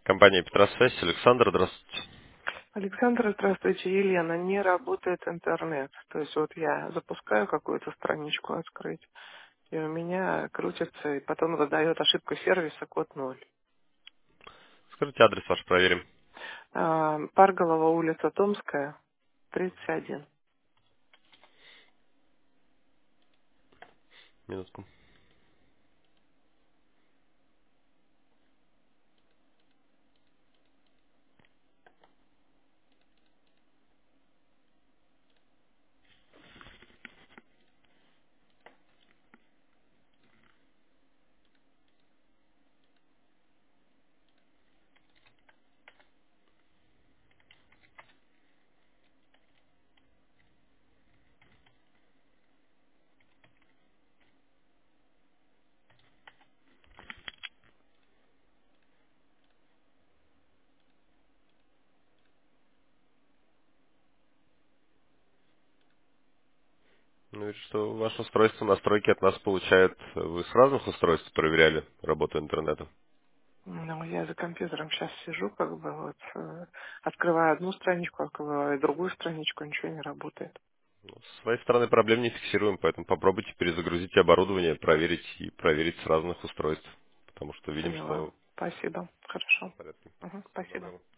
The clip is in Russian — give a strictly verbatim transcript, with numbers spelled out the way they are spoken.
Компания Петросвязь. Александр, здравствуйте. Александр, здравствуйте, Елена. Не работает интернет. То есть вот я запускаю какую-то страничку открыть, и у меня крутится, и потом выдает ошибку сервиса код ноль. Скажите адрес ваш, проверим. А, Парголова, улица Томская, тридцать один. Минутку. Ну, вижу, что ваше устройство настройки от нас получает. Вы с разных устройств проверяли работу интернета? Ну, я за компьютером сейчас сижу, как бы вот, э, открываю одну страничку, открываю другую страничку, ничего не работает. Ну, с своей стороны проблем не фиксируем, поэтому попробуйте перезагрузить оборудование, проверить и проверить с разных устройств. Потому что видим, Поняла. что Спасибо. Хорошо. в порядке. Мгм, Всего спасибо. доброго.